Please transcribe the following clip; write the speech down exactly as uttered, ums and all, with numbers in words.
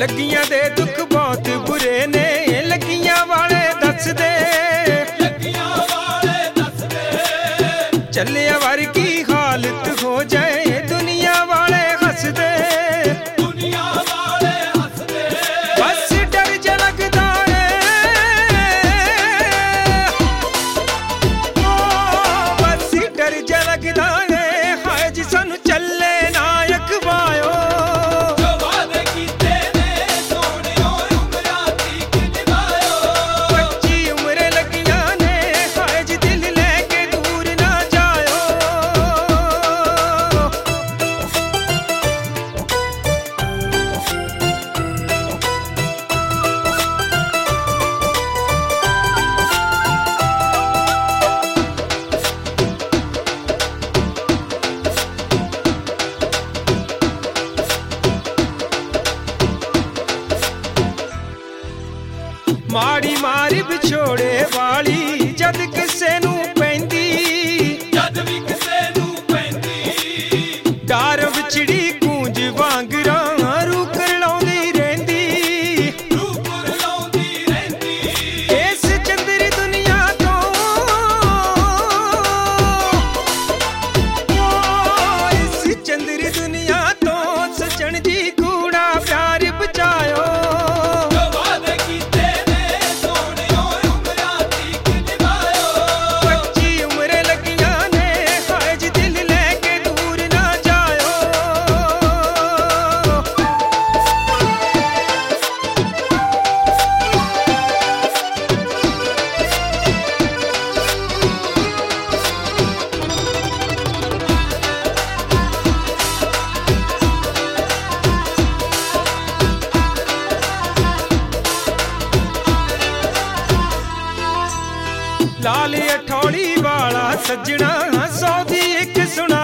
लगियां दे दुख बहुत बुरे ने, लगियां वाले दस दे, लगियां वाले दस दे, चलिया वर्गी हालत हो जाए दुनिया वाले हंस दे, दुनिया वाले हंस दे, बस डर ज लगदा है, ओ बस डर ज लगदा है, हाय जी सानू चले ना अखवायो। माड़ी मारी विछोड़े वाली जद किसे नू पैंदी, जद भी किसे नू पैंदी, डार विछड़ी गूंज वांगरा रू करलाउंदी रहिंदी, रू करलाउंदी रहिंदी, इस चंदरी दुनिया तो, ओ इस चंदरी दुनिया तो सजन जी कूड़ा प्यार बचायो। लाल अठौली वाला सजना सौ दी एक सुना